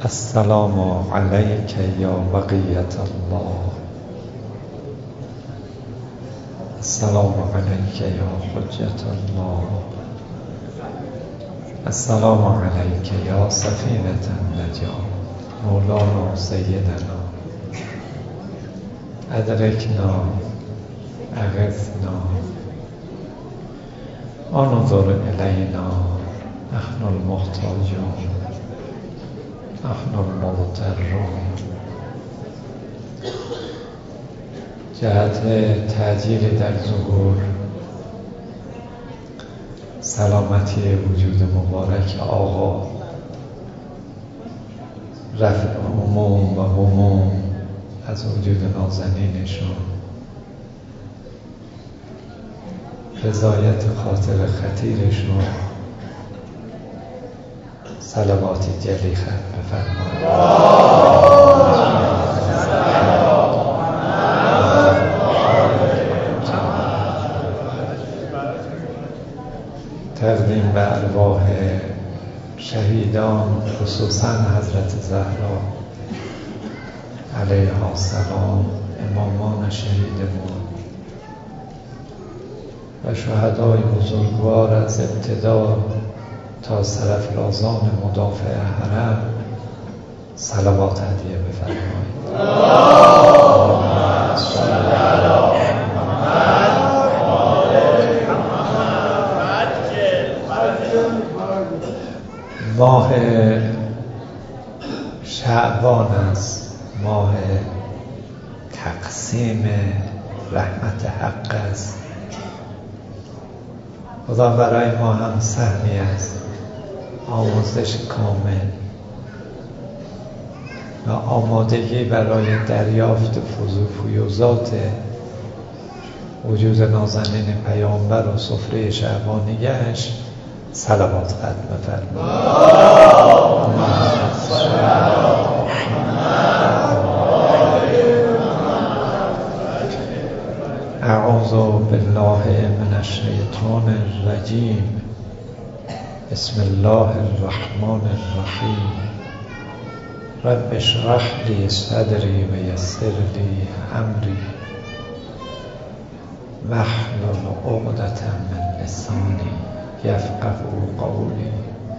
السلام عليك يا بقية الله. السلام عليك يا حجة الله. السلام عليك يا سفينة النجاة. مولانا سيدنا أدركنا أغثنا انظر إلينا، نحن المحتاجون، نحن المضطرون. جهت تأجیل در ظهور سلامتی وجود مبارک آقا، رفع هموم و هموم از وجود نازنینشون، رضایت خاطر خطیرشون، صلواتی جلی ختم بفرمایید. تقدیم به ارواح شهیدان، خصوصا حضرت زهرا علیها السلام، امامان شهیدمون و شهدای بزرگوار از ابتدا تا سرافرازان مدافع حرم، صلوات هدیه بفرمایید. اللهم صل علی محمد و آل محمد. ماه شعبان است، ماه تقسیم رحمت حق است. خدا برای ما هم سهمی است، آموزش کامل و آمادگی برای دریافت فیوضات وجود نازنین پیامبر و سفره شعبانیش. صلوات ختم فرمایید. اعوذ بالله من الشیطان الرجیم. بسم الله الرحمن الرحیم. رب اشرح لی صدری و یسر لی امری واحلل عقدة من لسانی یفقهوا قولی.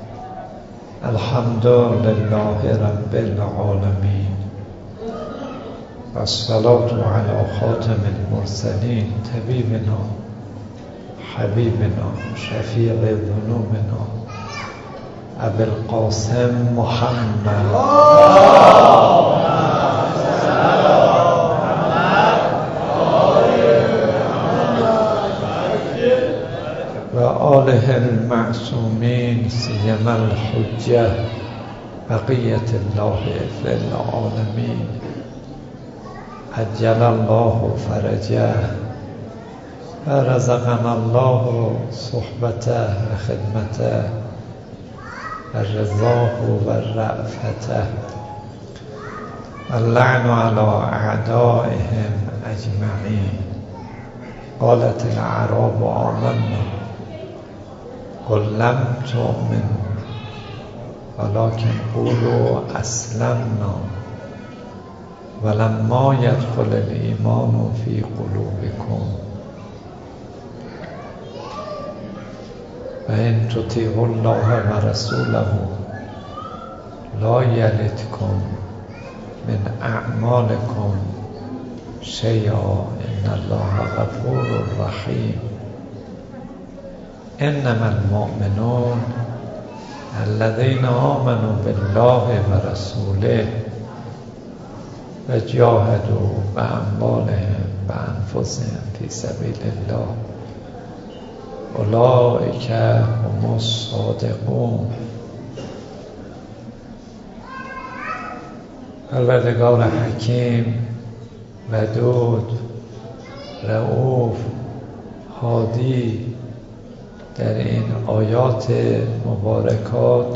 الحمد لله رب العالمین و الصلاة علی خاتم المرسلین، طبیبنا حبیبنا شفیع ذنوبنا ابی القاسم محمد و آله المعصومین، سیما الحجة بقیة الله فی العالمین. عجل الله فرجه و رزقنا الله صحبته و خدمته و رضاه و رأفته و اللعن علی اعدائهم اجمعین. قالت الاعراب آمنا قل لم تؤمنوا ولكن قولوا اسلمنا ولما يدخل الایمان فی قلوبکم و ان تطیعوا الله و رسوله لا یلدکم من اعمالکم شیئا ان الله غفور رحیم. انما المؤمنون الذين آمنوا بالله و رسوله و جاهدوا باموالهم و انفسهم فی سبیل الله اولئک هم الصادقون. پروردگار حکیم، ودود، رؤوف، هادی در این آیات مبارکات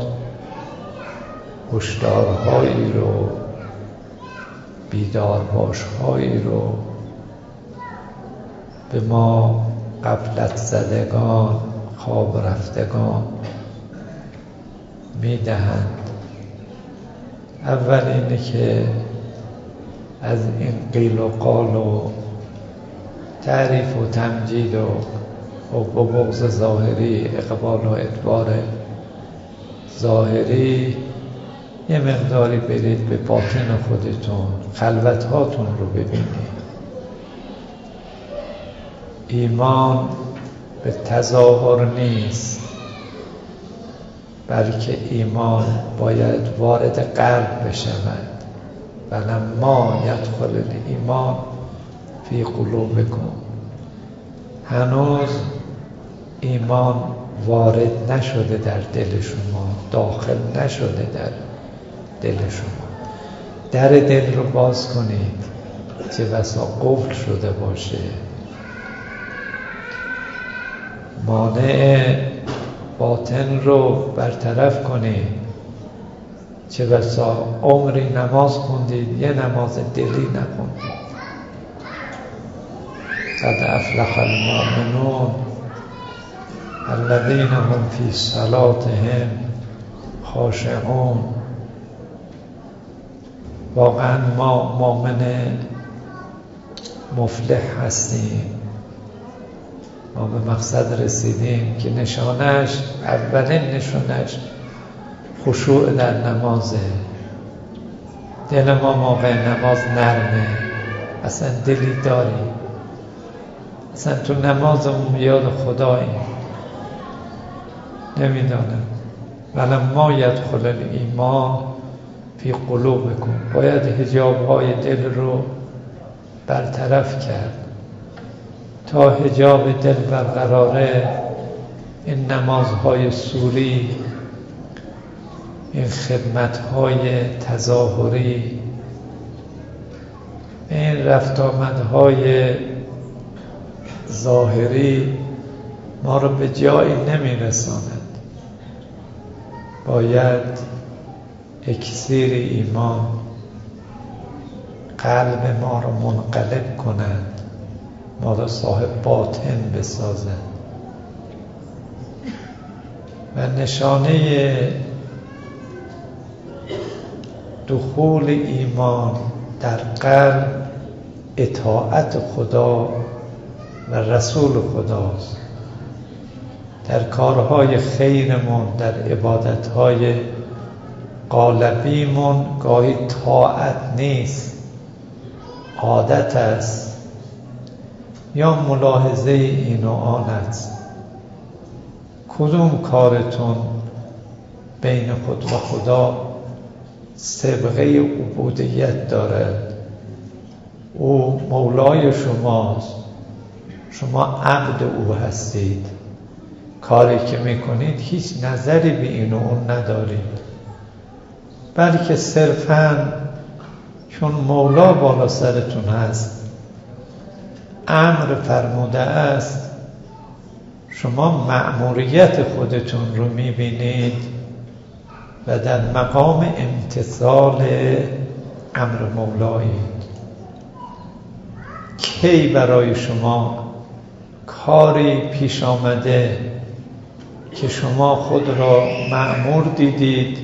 هشدارهایی رو، بیدارباشهایی رو به ما غفلت زدگان، خواب رفتگان میدهند اول اینه که از این قیل و قال و تعریف و تمجید و حب و بغض ظاهری، اقبال و ادبار ظاهری، یه مقداری برید به باطن خودتون، خلوتهاتون رو ببینید. ایمان به تظاهر نیست، بلکه ایمان باید وارد قلب بشود. ولما یدخل الایمان فی قلوبکم، هنوز ایمان وارد نشده در دل شما، داخل نشده در دل شما. در دل رو باز کنید، چه بسا قفل شده باشه. مانع باطن رو برطرف کنید. چه بسا عمری نماز خوندید، یه نماز دلی نخوندید. قد افلح المؤمنون الذین هم فی صلاتهم خاشعون. واقعا ما مؤمن مفلح هستیم، ما به مقصد رسیدیم که نشانش، اولین نشانش خشوع در نمازه. دل ما موقع نماز نرمه، اصلا دلی داریم، اصلا تو نمازمون یاد خداییم. نمیدانم. ولما یدخل الایمان فی قلوبکم، باید حجاب‌های دل رو برطرف کرد. تا حجاب دل برقراره، این نمازهای سوری، این خدمتهای تظاهری، این رفت آمدهای ظاهری ما رو به جایی نمیرساند. باید اکسیر ایمان قلب ما رو منقلب کند، ما رو صاحب باطن بسازد. و نشانه دخول ایمان در قلب اطاعت خدا و رسول خداست. در کارهای خیرمون، در عبادتهای قالبیمون گاهی طاعت نیست، عادت است یا ملاحظه این و آن است. کدوم کارتون بین خود و خدا سابقه عبودیت دارد؟ او مولای شماست، شما عبد او هستید. کاری که میکنید هیچ نظری به این و اون ندارید، بلکه صرفاً چون مولا بالا سرتون هست، امر فرموده است، شما مأموریت خودتون رو میبینید و در مقام امتثال امر مولایید. کی برای شما کاری پیش آمده که شما خود را مأمور دیدید،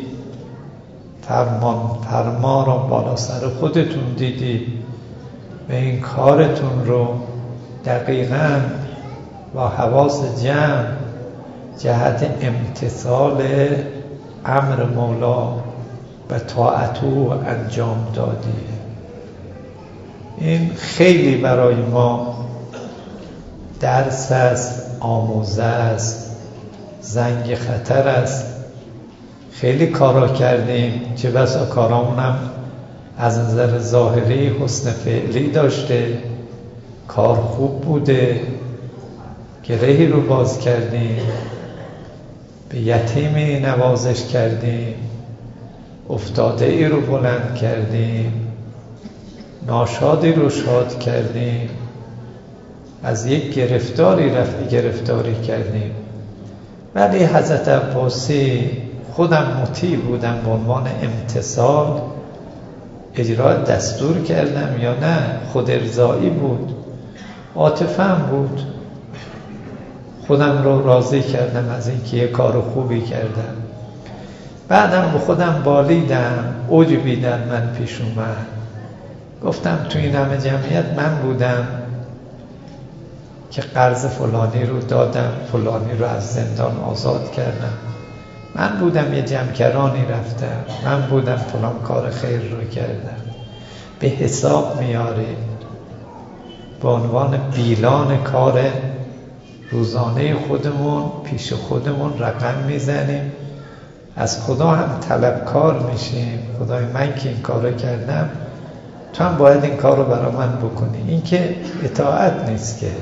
فرما را بالا سر خودتون دیدید و این کارتون رو دقیقاً با حواس جمع جهت امتثال امر مولا و طاعت او انجام دادید؟ این خیلی برای ما درس است، آموزه است، زنگ خطر است. خیلی کارا کردیم، چه بسا کارامونم از نظر ظاهری حسن فعلی داشته، کار خوب بوده، گرهی رو باز کردیم، به یتیمی نوازش کردیم، افتاده ای رو بلند کردیم، ناشادی رو شاد کردیم، از یک گرفتاری رفتی گرفتاری کردیم. ولی حضرت عباسی، خودم مطیع بودم به عنوان امتثال، اجرا دستور کردم یا نه خود ارضایی بود، عاطفه‌ام بود، خودم رو راضی کردم از اینکه یه کار خوبی کردم. بعدم به خودم بالیدم، عجبی در من پیش اومد، گفتم تو این همه جمعیت من بودم که قرض فلانی رو دادم، فلانی رو از زندان آزاد کردم، من بودم یه جمکرانی رفتم، من بودم فلان کار خیر رو کردم. به حساب میاریم به عنوان بیلان کار روزانه خودمون، پیش خودمون رقم میزنیم، از خدا هم طلبکار میشیم. خدای من که این کارو کردم، تو هم باید این کار رو برای من بکنی. این که اطاعت نیست، که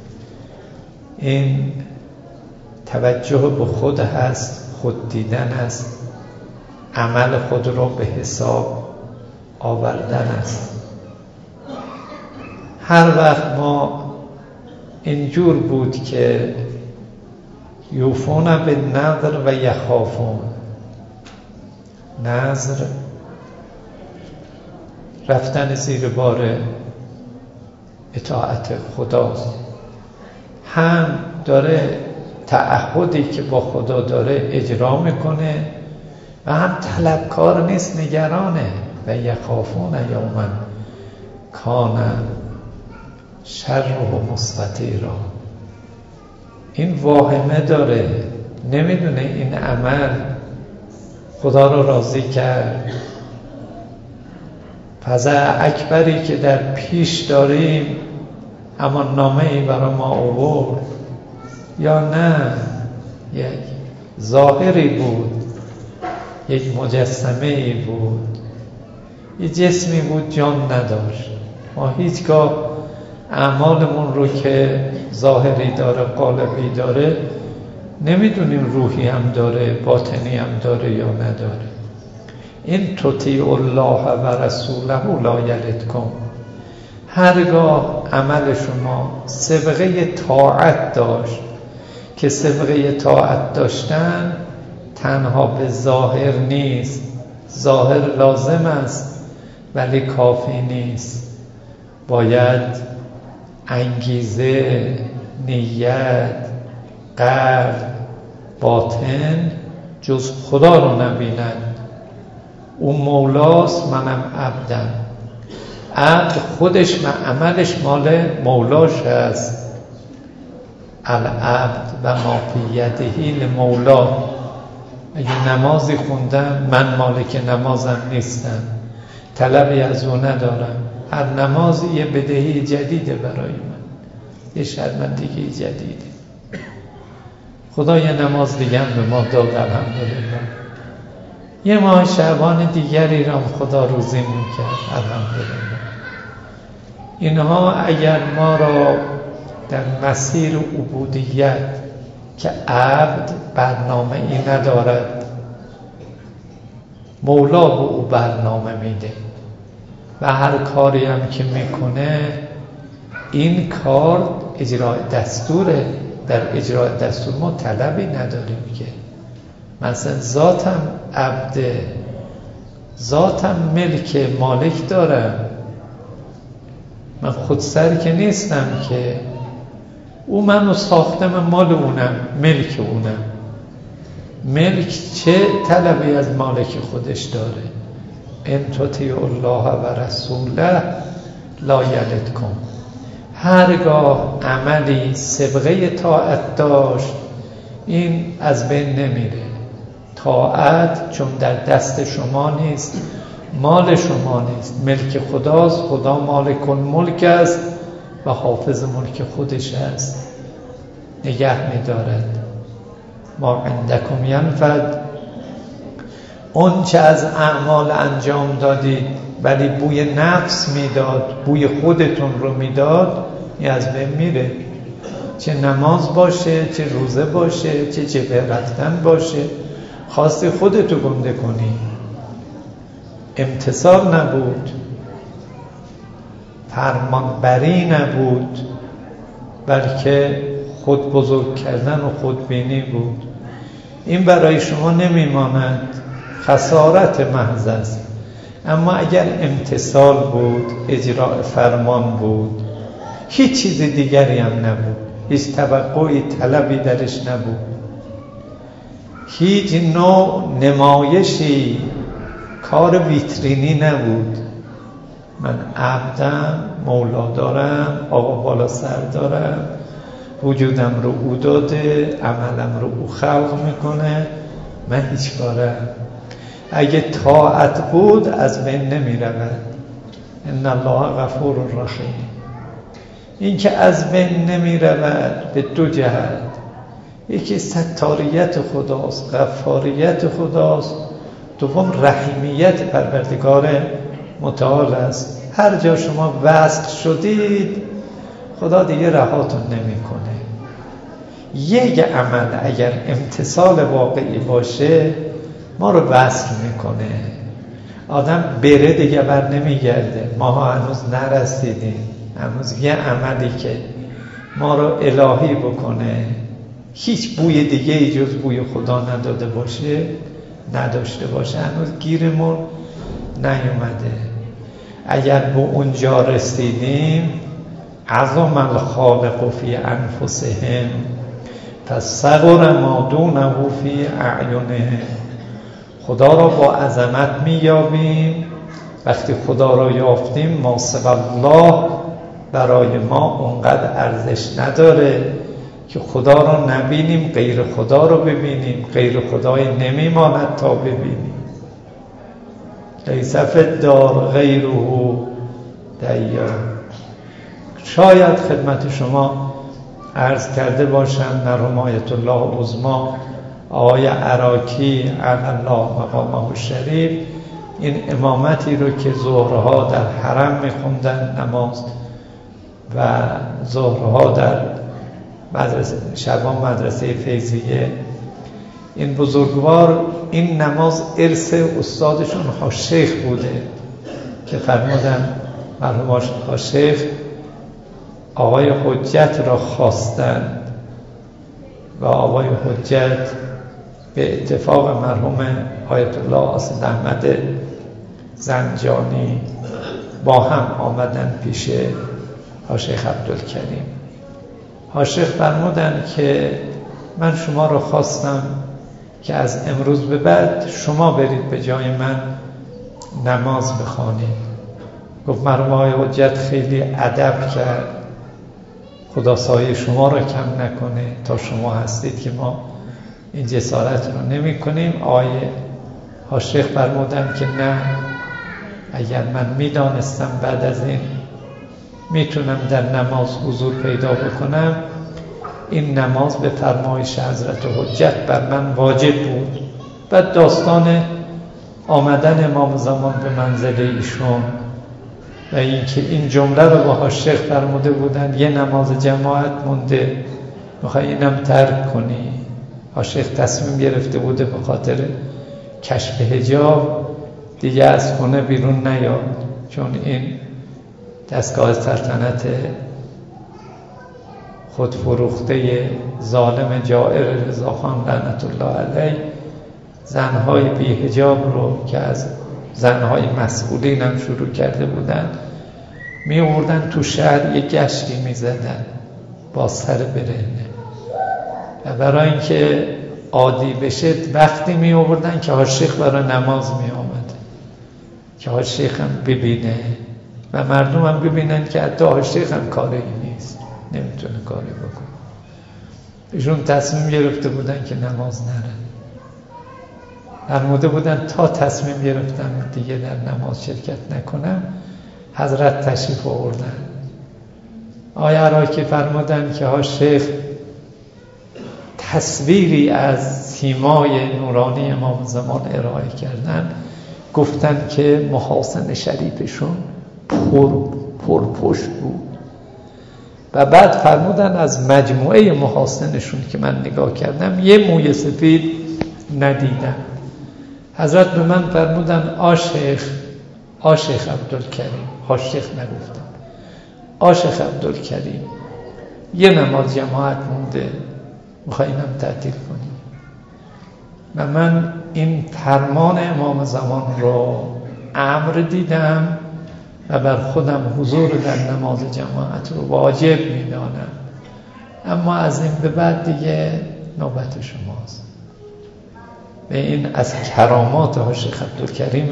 این توجه به خود هست، خود دیدن است، عمل خود رو به حساب آوردن است. هر وقت ما اینجور بود که یوفون به نذر و یخافون، نذر رفتن زیر بار اطاعت خداست، هم داره تعهدی که با خدا داره اجرا میکنه و هم طلبکار نیست، نگرانه. و یخافون یوما کان شره مستطیرا، این واهمه داره، نمیدونه این عمل خدا رو راضی کرد. فزع اکبری که در پیش داریم، اما نامه ای برای ما آورد یا نه یک ظاهری بود، یک مجسمه ای بود، یک جسمی بود جان نداشت. ما هیچگاه اعمالمون رو که ظاهری داره، قالبی داره، نمیدونیم روحی هم داره، باطنی هم داره یا نداره. این تطیع الله و رسوله لا یلدکم، هرگاه عمل شما سبقه طاعت داشت، که سبقه طاعت داشتن تنها به ظاهر نیست، ظاهر لازم است ولی کافی نیست، باید انگیزه، نیت، قلب، باطن جز خدا رو نبیند. اون مولاست، منم عبدم. عبد خودش عملش مال مولاش هست. العبد و ما فی یده لمولا. اگه نمازی خوندم، من مالک نمازم نیستم، طلبی از او ندارم. هر نمازی یه بدهی جدیده برای من، یه شرمندگی جدیده. خدا یه نماز دیگه هم به ما داد، الحمدلله. یه ماه شعبان دیگری را خدا روزی میکرد، الحمدلله. اینها اگر ما را در مسیر عبودیت که عبد برنامه ای ندارد، مولا به او برنامه میده و هر کاری هم که میکنه، این کار اجرای دستوره. در اجرای دستور ما طلبی نداریم که مثلا ذاتم عبده، ذاتم ملک، مالک دارم، من خودسر که نیستم، که او منو ساخته، من مال اونم، ملک اونم. ملک چه طلبی از مالک خودش داره؟ ان تطیعوا الله و رسوله لا یلدکم. هرگاه عملی سبقه طاعت داشت، این از بین نمیره. طاعت چون در دست شما نیست، مال شما نیست، ملک خداست. خدا مالک الملک است و حافظ ملک خودش است، نگه می‌دارد. ما عندکم ینفد، اون چه از اعمال انجام دادید ولی بوی نفس میداد، بوی خودتون رو میداد، این از بین میره. چه نماز باشه، چه روزه باشه، چه جبهه رفتن باشه، خواستی خودتو گنده کنی. امتثال نبود، فرمانبری نبود، بلکه خود بزرگ کردن و خودبینی بود. این برای شما نمیماند، خسارت محض است. اما اگر امتثال بود، اجراء فرمان بود، هیچ چیز دیگری هم نبود، هیچ توقعی، طلبی درش نبود، هیچ نوع نمایشی کار ویترینی نبود. من عبدم، مولا دارم، آقا بالا سر دارم، وجودم رو او داده، عملم رو او خلق میکنه، من هیچ کارم. اگه طاعت بود از بین نمی رود. ان الله غفور رحیم. این که از بین نمی رود به دو جهت، یکی ستاریت خداست، غفاریت خداست، دوم رحیمیت پروردگار متعال است. هر جا شما وصل شدید خدا دیگه رهاتون نمیکنه. یک عمل اگر امتثال واقعی باشه ما رو وصل میکنه. آدم بره دیگه بر نمیگرده. ما هنوز نرسیدیم. هنوز یه عملی که ما رو الهی بکنه، هیچ بوی دیگه ای جز بوی خدا نداده باشه، نداشته باشه، هنوز گیرمون نیومده. اگر به اونجا رسیدیم عظم الخالق فی انفسهم فصغر ما دونه فی اعینهم. خدا را با عظمت میابیم. وقتی خدا را یافتیم ما سوی الله برای ما اونقدر ارزش نداره که خدا را نبینیم غیر خدا را ببینیم. غیر خدای نمیماند تا ببینیم. لیس فی الدار غیره دیار. شاید خدمت شما عرض کرده باشم مرحوم آیت الله عظمی آقای عراکی علی الله مقامه الشریف این امامتی رو که ظهرها در حرم میخوندن نماز و ظهرها در مدرسه شبان مدرسه فیضیه، این بزرگوار این نماز ارث استادشون حاشیخ بوده که فرمودن مرحوم حاشیخ آقای حجت را خواستند و آقای حجت به اتفاق مرحوم آیت الله اسد احمد زنجانی با هم آمدن پیش حاشیخ عبدالکریم. حاشیخ فرمودن که من شما را خواستم که از امروز به بعد شما برید به جای من نماز بخوانید. گفت مرحوم آقای حجت خیلی ادب کرد، خدا سایه شما را کم نکنه، تا شما هستید که ما این جسارت رو نمی کنیم. آقای حاشیخ فرمودن که نه، اگر من میدانستم بعد از این میتونم در نماز حضور پیدا بکنم، این نماز به فرمایش حضرت حجت بر من واجب بود. بعد داستان آمدن امام زمان به منزل ایشون و اینکه این جمله رو با حاشیخ فرموده بودن یه نماز جماعت مونده میخوای اینم ترک کنی. حاشیخ تصمیم گرفته بوده به خاطر کشف حجاب دیگه از خونه بیرون نیاد، چون این دستگاه سلطنت خودفروخته ظالم جائر رضاخان لعنت الله علیه زنهای بی حجاب رو که از زنهای مسئولین هم شروع کرده بودن می آوردن تو شهر یک گشتی می زدن با سر برهنه و برای اینکه عادی بشه وقتی می آوردن که حاشیخ برای نماز می آمد که حاشیخ هم ببینه و مردم هم ببینن که حتی حاشیخ هم کاری نیست، نمیتونه کاری بکنه. ایشون تصمیم گرفته بودن که نماز نرن. فرموده بودن تا تصمیم گرفتم دیگه در نماز شرکت نکنم، حضرت تشریف آوردن. آقای عراکی فرمودن که حاشیخ تصویری از سیمای نورانی امام زمان ارائه کردن، گفتن که محاسن شریفشون پر پشت بود و بعد فرمودن از مجموعه محاسنشون که من نگاه کردم یه موی سفید ندیدم. حضرت به من فرمودن آشیخ عبدالکریم، حاشیخ نگفتم، آشیخ عبدالکریم یه نماز جماعت مونده میخوای اینم تعطیل کنی. و من این فرمان امام زمان رو امر دیدم و بر خودم حضور در نماز جماعت رو واجب میدانم. اما از این به بعد دیگه نوبت شماست. به این از کرامات شیخ عبدالکریم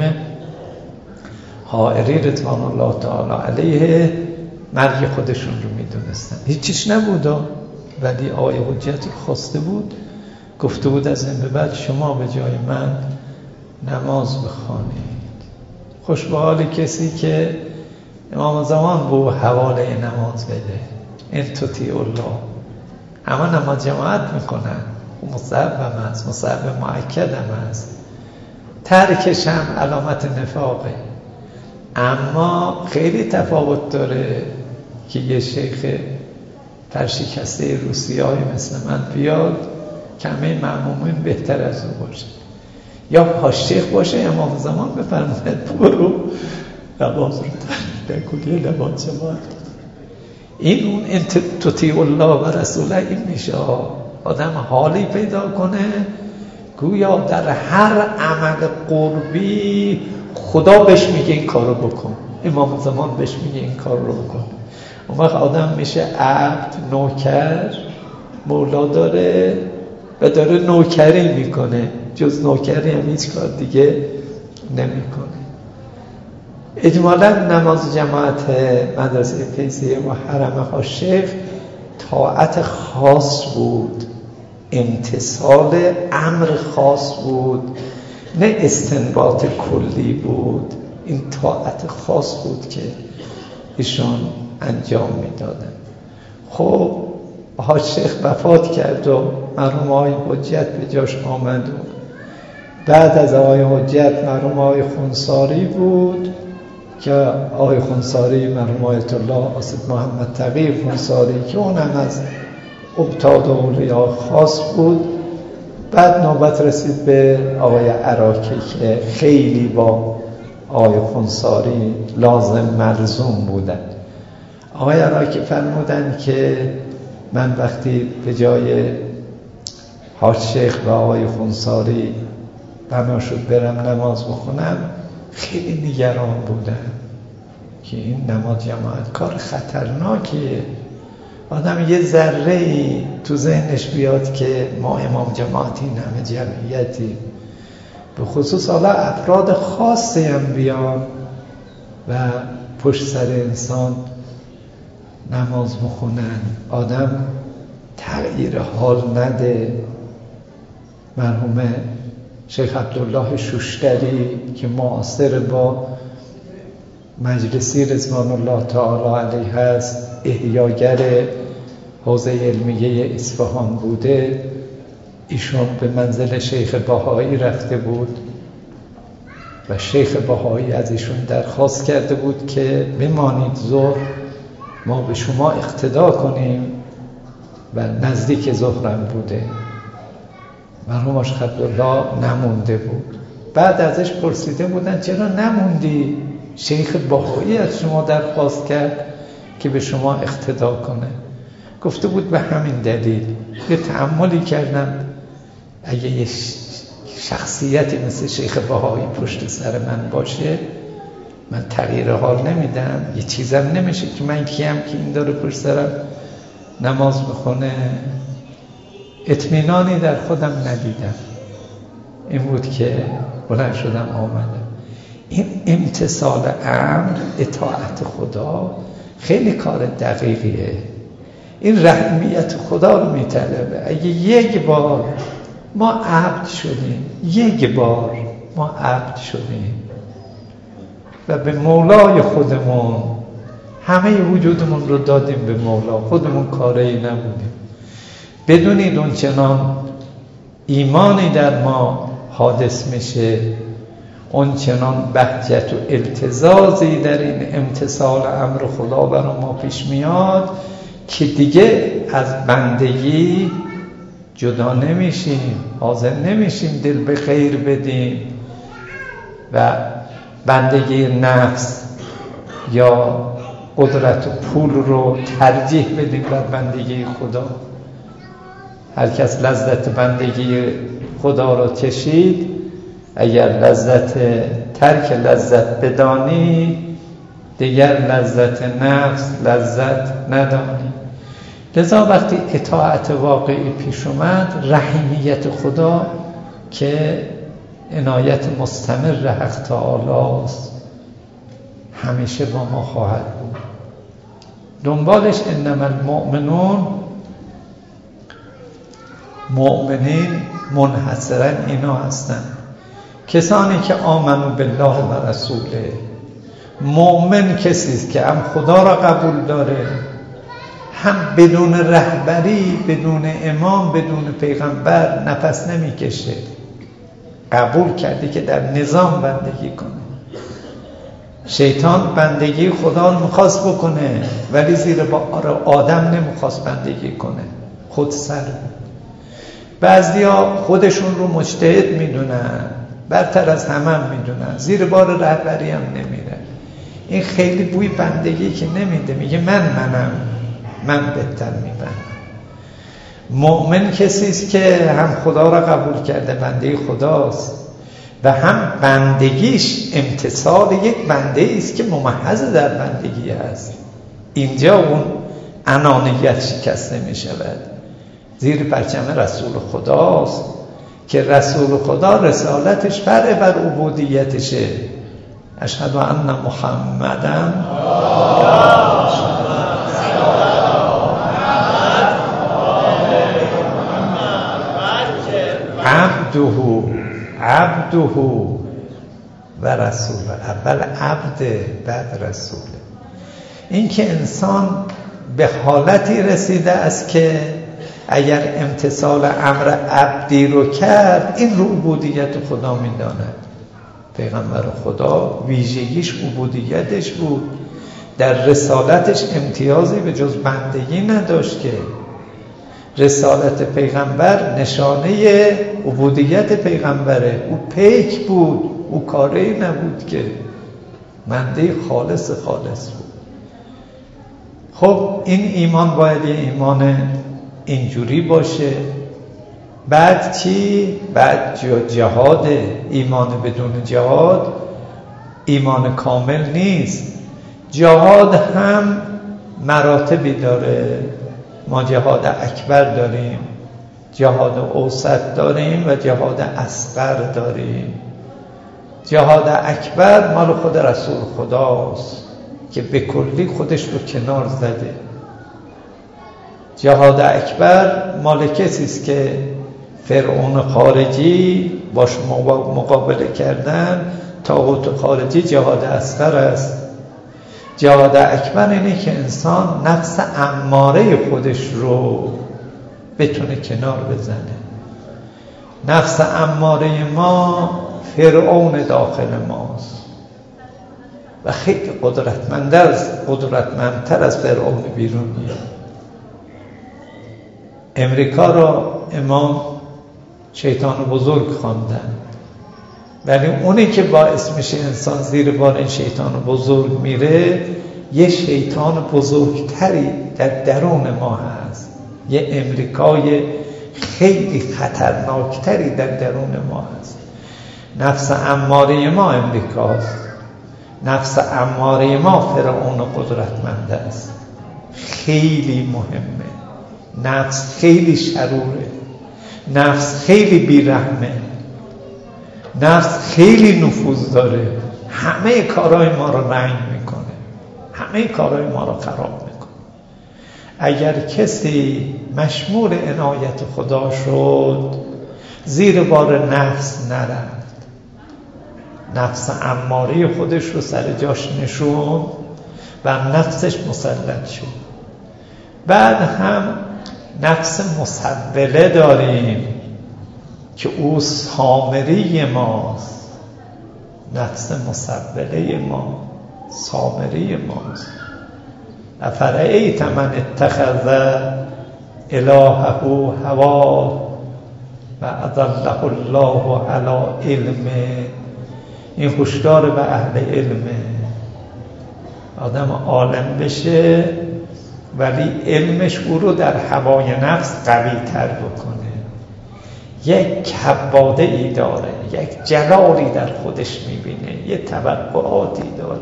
حائری رضوان الله تعالی علیه مرگ خودشون رو میدونستن. هیچیش نبود، ولی آقای حجت خواسته بود، گفته بود از این به بعد شما به جای من نماز بخوانید. خوش به حال کسی که امام زمان به حواله نماز بده. این تطیع الله، همه نماز جماعت میکنن، مصحب هم هست، مصحب مؤکد هم هست، ترکش هم علامت نفاقه. اما خیلی تفاوت داره که یه شیخ پرشکسته روسیایی مثل من بیاد که همه مأمومین بهتر از او باشه، یا پاشیخ باشه امام زمان بفرماید برو نماز رو در کلیه نماز جماعت. این اون تطیع الله و رسوله این میشه. آدم حالی پیدا کنه گویا در هر عمل قربی خدا بهش میگه این کارو بکن، امام زمان بهش میگه این کار رو بکن. اون وقت آدم میشه عبد، نوکر، مولا داره و داره نوکری میکنه، جز نوکری هم هیچ کار دیگه نمیکنه. اجمالا نماز جماعت مدرسه فیضیه و حرم حاشیخ طاعت خاص بود، امتثال امر خاص بود، نه استنباط کلی بود. این طاعت خاص بود که ایشان انجام میدادن. خب حاشیخ وفات کرد و مرحوم آقای حجت به جاش آمد و بعد از آقای حجت مرحوم آقای خونساری بود که آقای خونساری مرحوم آیت الله آصف محمد تقی خونساری که اونم از ابتاد و اولیاء خاص بود. بعد نوبت رسید به آقای عراکی که خیلی با آقای خونساری لازم ملزوم بودن. آقای عراکی فرمودن که من وقتی به جای حاج شیخ و آقای خونساری بنا شد برم نماز بخونم، خیلی نگران بودم که این نماز جماعت کار خطرناکیه. آدم یه ذره‌ای تو ذهنش بیاد که ما امام جماعتی همه جمعیتی، به خصوص حالا افراد خاصی هم بیان و پشت سر انسان نماز بخونن، آدم تغییر حال نده. مرحوم شیخ عبدالله شوشتری که معاصر با مجلسی رضوان الله تعالی علیه هست، احیاگر حوزه علمیه اصفهان بوده، ایشون به منزل شیخ بهایی رفته بود و شیخ بهایی از ایشون درخواست کرده بود که بمانید ظهر ما به شما اقتدا کنیم و نزدیک ظهرم بوده. مرحوم شیخ عبدالله نمونده بود. بعد ازش پرسیده بودن چرا نموندی؟ شیخ بهایی از شما درخواست کرد که به شما اقتدا کنه. گفته بود به همین دلیل. یه تأملی کردم اگه یه شخصیتی مثل شیخ بهایی پشت سر من باشه من تغییر حال نمیدم، یه چیزم نمیشه که من کیم که این داره پشت سرم نماز بخونه. اطمینانی در خودم ندیدم. این بود که بلند شدم آمدم. این امتثال امر، اطاعت خدا خیلی کار دقیقیه. این رحمیت خدا رو میطلبه. اگه یک بار ما عبد شدیم، یک بار ما عبد شدیم و به مولای خودمون همه وجودمون رو دادیم به مولا، خودمون کاری نبودیم، بدونید اون چنان ایمانی در ما حادث میشه، اون چنان بهجت و التزازی در این امتثال امر خدا برای ما پیش میاد که دیگه از بندگی جدا نمیشیم، حاضر نمیشیم دل به خیر بدیم و بندگی نفس یا قدرت و پول رو ترجیح بدیم بر بندگی خدا. هر کس لذت بندگی خدا رو چشید، اگر لذت ترک لذت بدانی دیگر لذت نفس لذت ندانی. لذا وقتی اطاعت واقعی پیش اومد، رحیمیت خدا که عنایت مستمر حق تعالی است، همیشه با ما خواهد بود. دنبالش انما المؤمنون، مؤمنین منحصرا اینا هستن کسانی که آمنو بالله و رسوله. مؤمن کسی است که هم خدا را قبول داره، هم بدون رهبری، بدون امام، بدون پیغمبر نفس نمیکشه. قبول کرده که در نظام بندگی کنه. شیطان بندگی خدا رو میخواست بکنه ولی زیر بار آدم نمیخواست بندگی کنه، خود سر. بعضیا خودشون رو مجتهد میدونن، برتر از همه میدونن، زیر بار رهبری هم نمیره. این خیلی بوی بندگی که نمیده، میگه من بهتر میبندم. مؤمن کسی است که هم خدا را قبول کرده، بنده خداست، و هم بندگیش امتصال یک بنده است که ممحض در بندگی است. اینجا اون انانیت شکسته می شود. زیر پرچم رسول خداست که رسول خدا رسالتش فرع بر عبودیتشه. اشهد ان محمدًا عبده و رسوله. اول عبد بعد رسوله. این که انسان به حالتی رسیده است که اگر امتثال امر عبدی رو کرد، این رو عبودیت خدا میداند. پیغمبر خدا ویژگیش عبودیتش بود، در رسالتش امتیازی به جز بندگی نداشت که رسالت پیغمبر نشانه عبودیت پیغمبره. او پیک بود، او کاری نبود که بنده خالص بود. خب این ایمان باید یه ایمان اینجوری باشه. بعد چی؟ بعد جهاد. ایمان بدون جهاد ایمان کامل نیست. جهاد هم مراتبی داره. ما جهاد اکبر داریم، جهاد اوسط داریم و جهاد اصغر داریم. جهاد اکبر مال خود رسول خداست که به کلی خودش رو کنار زده. جهاد اکبر مال کسی است که فرعون خارجی باش مقابله کردن، طاغوت خارجی جهاد اصغر است. جهاد اکبر اینه که انسان نفس اماره خودش رو بتونه کنار بزنه. نفس اماره ما فرعون داخل ماست و خیلی قدرتمندتر از فرعون بیرونیه. امریکا را امام شیطان بزرگ خواندن، ولی اونی که باعث میشه انسان زیر بار این شیطان بزرگ میره، یه شیطان بزرگتری در درون ما هست. یه امریکای خیلی خطرناکتری در درون ما هست. نفس اماره ما امریکاست، نفس اماره ما فرعون قدرتمند است. خیلی مهمه. نفس خیلی شروره، نفس خیلی بیرحمه، نفس خیلی نفوذ داره. همه کارهای ما رو رنگ میکنه، همه کارهای ما رو خراب میکنه. اگر کسی مشمول عنایت خدا شد، زیر بار نفس نرفت، نفس اماره خودش رو سر جاش نشون و نفسش مسلط شد. بعد هم نفس مسوله داریم که او سامری ماست. نفس مسوله ما سامری ماست. افرأیت من اتخذ الهه هواه و اضله الله علی علمه. این هشدار به اهل علمه. آدم عالم بشه ولی علمش او رو در هوای نفس قوی تر بکنه. یک کباده ای داره، یک جلالی در خودش میبینه، یک توقعاتی داره،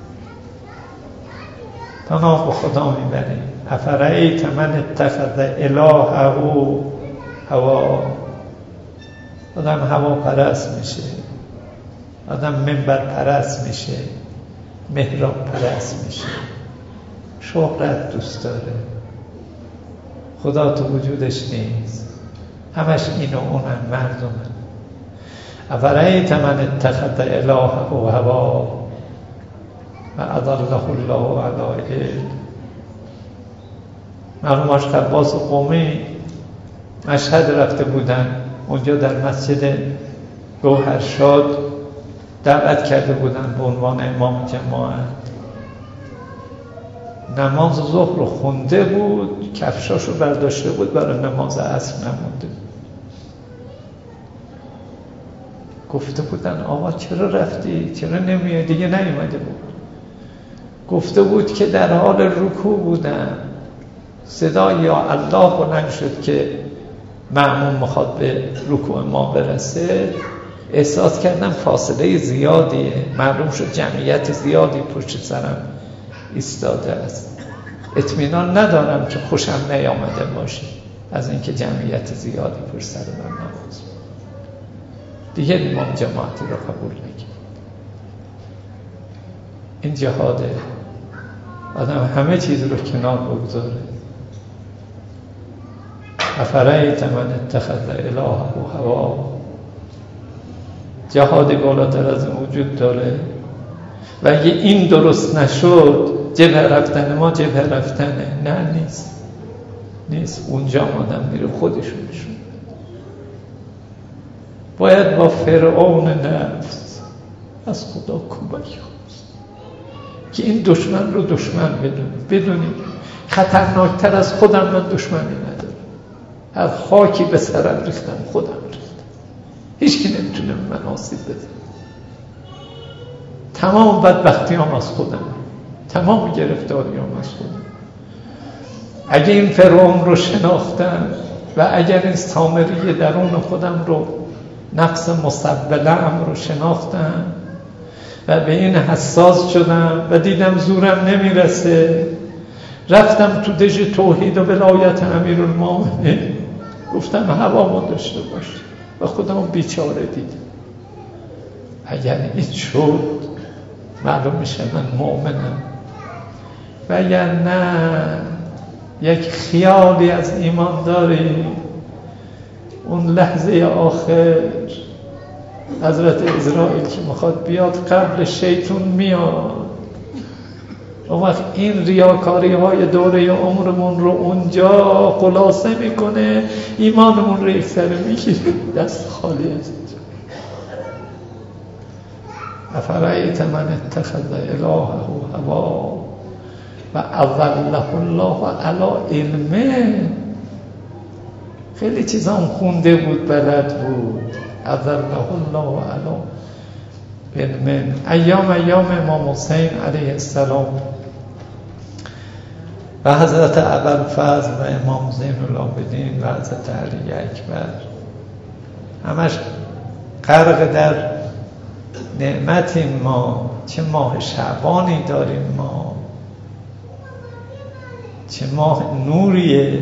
پناه به خدا میبره. افرأیت من اتخذ الهه هوا. آدم هوا پرست میشه، آدم منبر پرست میشه، محراب پرست میشه، شهرت دوست داره، خدا تو وجودش نیست، همش این و اونن، مردمن. افرأیت من اتخذ الهه هواه و اضله الله علی علم. مرحوم حاج عباس قمی مشهد رفته بودن، اونجا در مسجد گوهرشاد دعوت کرده بودن به عنوان امام جماعت. نماز ظهر رو خونده بود، کفشاشو برداشته بود، برای نماز عصر نمونده. گفته بودن آقا چرا رفتی؟ چرا نمیای؟ دیگه نیومده بود. گفته بود که در حال رکوع بودم، صدای یا الله بلند شد که مأموم میخواد به رکوع ما برسه. احساس کردم فاصله زیادیه، معلوم شد جمعیت زیادی پشت سرم ایستاده است. اطمینان ندارم که خوشم نیامده باشه از اینکه جمعیت زیادی پشت سر من نماز. دیگه امام جماعتی رو قبول نکرد. این جهاده، آدم همه چیز رو کنار بگذاره. افرأیت من اتخذ الهه هواه. جهادی بالاتر از این وجود داره؟ و اگه این درست نشد، جبهه رفتن ما جبهه رفتنه؟ نه، نیست. اونجا آدم میره خودشون نشون. باید با فرعون نفس از خدا کمک خواست که این دشمن رو دشمن بدونید خطرناکتر از خودم من دشمنی ندارم. هر خاکی به سرم ریختم خودم ریختم، هیچ کی نمیتونه به من آسیب بده. تمام بدبختیام از خودم، تمام گرفتاریام از خودم. اگه این فرعون رو شناختم و اگر این سامری درون خودم رو، نفس مسبله‌ام رو شناختم و به این حساس شدم و دیدم زورم نمیرسه، رفتم تو دژ توحید و ولایت امیرالمومنین، گفتم هوامو داشته باش و خودم بیچاره دیدم. اگر این شد معلوم میشه من مؤمنم، و اگر نه یک خیالی از ایمان داری. اون لحظه آخر حضرت عزرائیل که میخواد بیاد قبل شیطون میاد، اون وقت این ریاکاری های دوره عمرمون رو اونجا خلاصه میکنه، ایمانمون رو یک سره میگیره، دست خالی از اینجا. افرأیت من اتخذ الهه هواه و اضله الله علی علمه. خیلی چیزا هم خونده بود، بلد بود. اضله الله علی علمه. ایام امام حسین علیه السلام و حضرت ابوالفضل و امام زین العابدین و حضرت علی اکبر همش غرق در نعمتیم. ما چه ماه شعبانی داریم، ما چه ماه نوریه.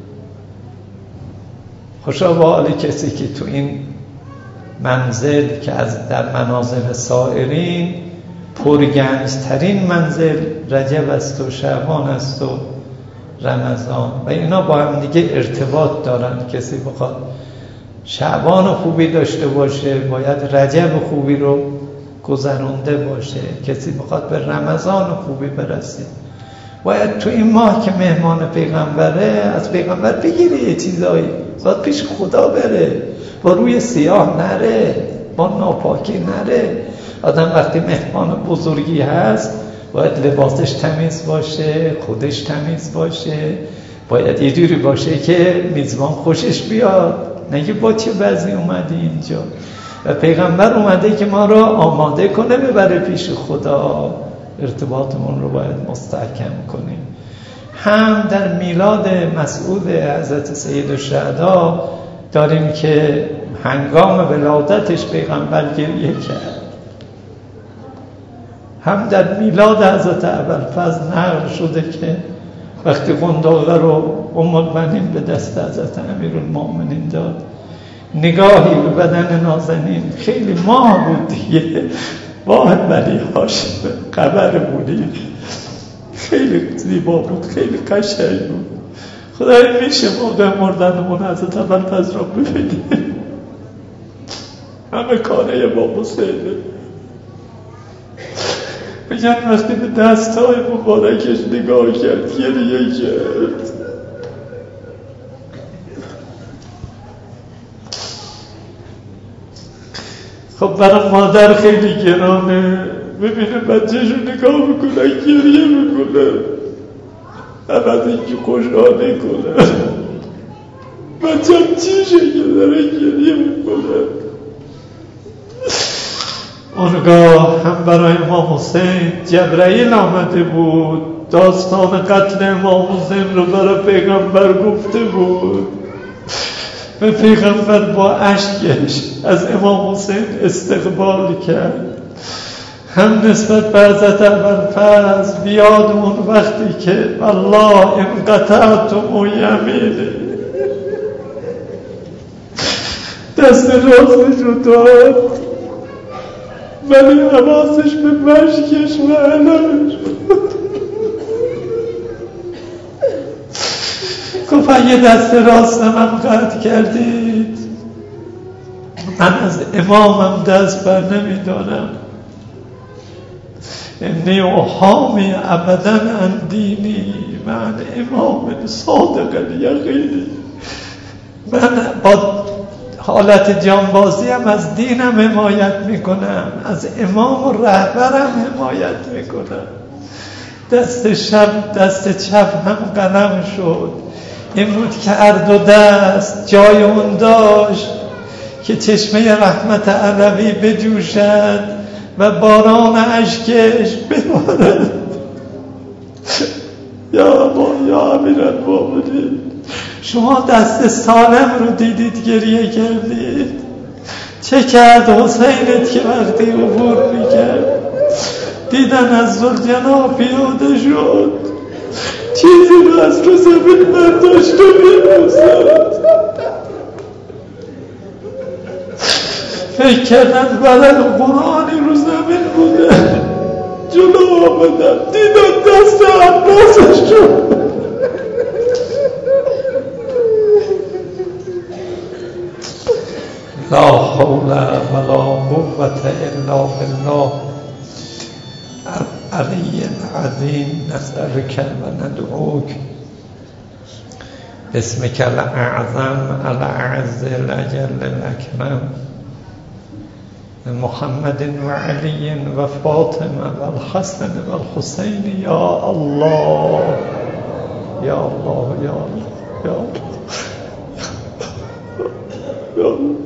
خوشا به حال کسی که تو این منزل که از در منازل سائرین پرگنج‌ترین منزل رجب است و شعبان است و رمضان و اینا با هم دیگه ارتباط دارن. کسی بخواد شعبان خوبی داشته باشه باید رجب خوبی رو گذرونده باشه، کسی بخواد به رمضان خوبی برسه باید تو این ماه که مهمان پیغمبره از پیغمبر بگیری یه چیزایی، باید پیش خدا بره، با روی سیاه نره، با ناپاکی نره. آدم وقتی مهمان بزرگی هست باید لباسش تمیز باشه، خودش تمیز باشه، باید یه جوری باشه که میزبان خوشش بیاد، نگه با چه وضعی اومدی اینجا. و پیغمبر اومده که ما را آماده کنه ببره پیش خدا. ارتباطمون رو باید مستحکم کنیم. هم در میلاد مسعود حضرت سید الشهدا داریم که هنگام ولادتش پیغمبر گریه کرد. هم در میلاد حضرت ابوالفضل نقل شده که وقتی قنداقه رو ام المؤمنین به دست حضرت امیرالمؤمنین داد نگاهی به بدن نازنین، خیلی ماه بود دیگه، ماه بنی هاشم قمر بودیم، خیلی زیبا بود، خیلی قشنگ بود. خدای میشه موقع مردنمون حضرت ابوالفضل را ببینیم؟ همه کاره با حسینه. بگن وقتی به دستای مبارکش نگاه کرد گریه کرد. خب برای مادر خیلی گرانه ببینه بچه‌شو نگاه میکنه گریه میکنه، عوض اینکه خوشحالی کنه. بچه‌م چیشه که داره گریه میکنه؟ اونگاه هم برای امام حسین جبرائیل آمده بود، داستان قتل امام حسین رو برای پیغمبر گفته بود و پیغمبر با اشکش از امام حسین استقبال کرد. هم نسبت به حضرت ابوالفضل بیاد اون وقتی که الله ان قطعتم و یمینه دست راستش رو داد، ولی حواسش به مشکش و علمش گفت اگه دست راستم هم قطع کردید من از امامم دست بر نمیدارم. انی احامی ابدا عن دینی، من امام صادق الیقینی، من با حالت جانبازی هم از دینم حمایت میکنم، از امام و رهبرم حمایت میکنم. دست چپ هم قلم شد. این بود که هر دو دست جای اون داشت که چشمه رحمت علوی بجوشد و باران اشکش ببارد. یا امیرالمومنین، شما دست سالم رو دیدید گریه کردید. چه کرد حسینت که وقتی عبور میکرد دیدن از ذوالجناب پیاده شد، چیزی رو از رو زمین برداشت و میبوسد. فکر کردن بدن قرآنی رو زمین بوده، جلو آمدن دیدن دست عباسش شد. لا حول ولا قوة الا بالله العلی العظیم. نسألك و ندعوک باسمك الاعظم الاعز الاجل الاکرم محمد و علی و فاطمه و الحسن و الحسین. یا الله یا الله یا الله یا الله یا الله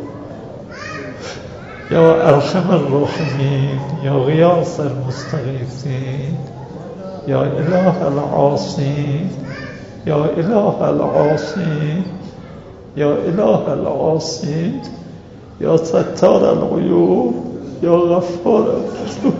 یا ارحم الراحمین یا غیاث المستغیثین یا اله العاصین یا اله العاصین یا اله العاصین یا ستار العیوب یا غفار الذنوب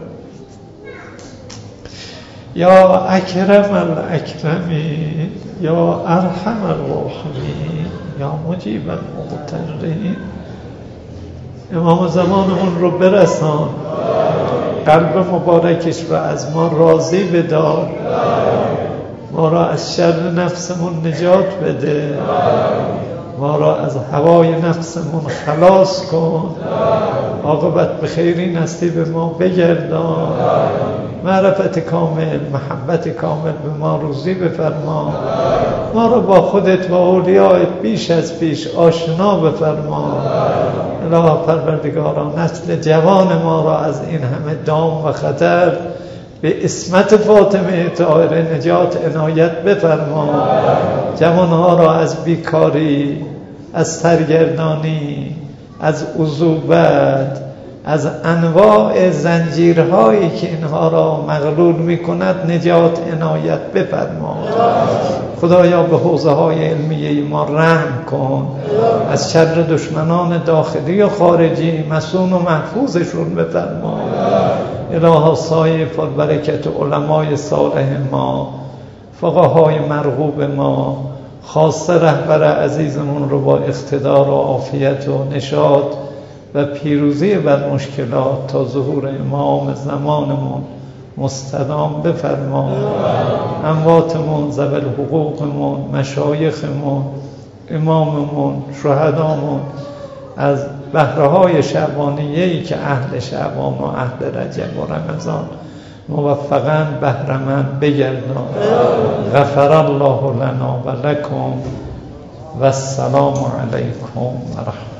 یا اکرم الاکرمین یا ارحم الراحمین یا مجیب المضطرین. امام زمانمون رو برسان، قلب مبارکش رو از ما راضی بدار، ما را از شر نفسمون نجات بده، ما را از هوای نفسمون خلاص کن، عاقبت به خیری نصیب ما بگردان، معرفت کامل محبت کامل به ما روزی بفرما، ما را با خودت و اولیایت بیش از پیش آشنا بفرما. اله پروردگارا نسل جوان ما را از این همه دام و خطر به عصمت فاطمه طاهره نجات عنایت بفرما. جوانها را از بیکاری، از سرگردانی، از عزوبت، از انواع زنجیرهایی که اینها را مغلول میکند نجات عنایت بفرما. خدایا به حوزه های علمیه ما رحم کن، از شر دشمنان داخلی و خارجی مصون و محفوظشون بفرما. الها صایب و برکت علمای صالح ما، فقهای مرغوب ما، خاصه رهبر عزیزمون رو با اقتدار و عافیت و نشاط و پیروزی بر مشکلات تا ظهور امام زمانمون مستدام بفرما. امواتمون، ذوی الحقوقمون، مشایخمون، اماممون، شهدامون از بهره‌های شعبانیه‌ای که اهل شعبان و اهل رجب و رمضان موفقاً بهره‌مند بگردان. غفر الله لنا و لکم و السلام علیکم و رحمة